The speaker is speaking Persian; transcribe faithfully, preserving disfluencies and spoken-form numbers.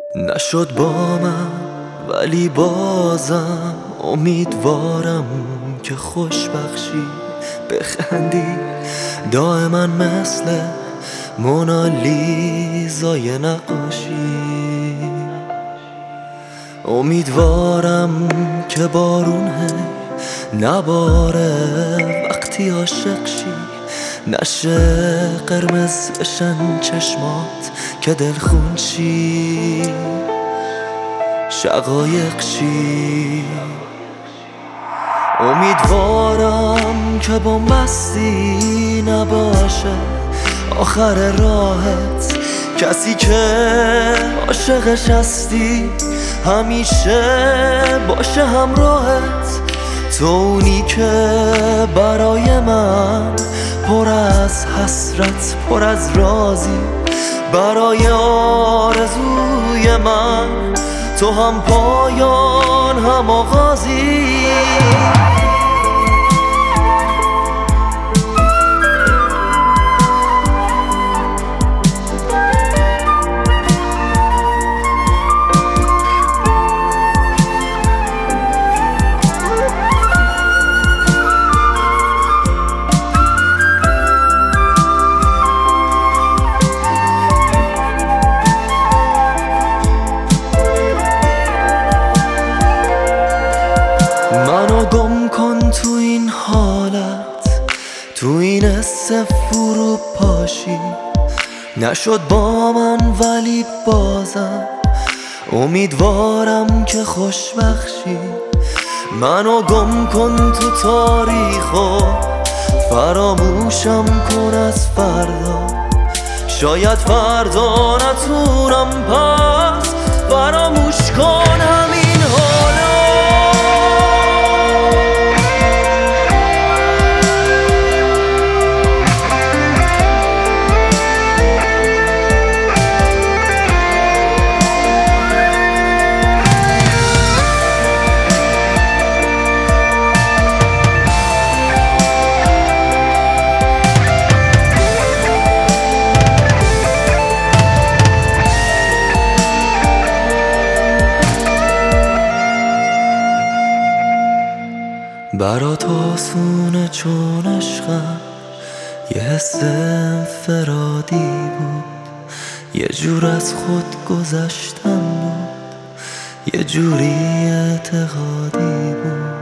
نشد با من ولی بازم امیدوارم که خوش بخشی، بخندی دائما مثل مونالیزای نقاشی. امیدوارم که بارون هی نباره وقتی عاشق شی، نشه قرمز بشن چشمات که دلخون شی، شقایق شی. امیدوارم که بومبستی نباشه آخر راهت، کسی که عاشقش هستی همیشه باشه همراهت. تو اونی که برای من پر از حسرت، پر از رازی، برای آرزوی من تو هم پایان هم آغازی. منو گم کن تو این حالت، تو این حس فرو پاشی. نشد با من ولی بازم امیدوارم که خوش بخشی. منو گم کن تو تاریخ و فراموشم کن از فردا. شاید فردا نتونم پس فراموش کن همین حالا. برات آسونه چون عشقم یه حس انفرادی بود، یه جور از خود گذشتن بود، یه جوری اعتقادی بود.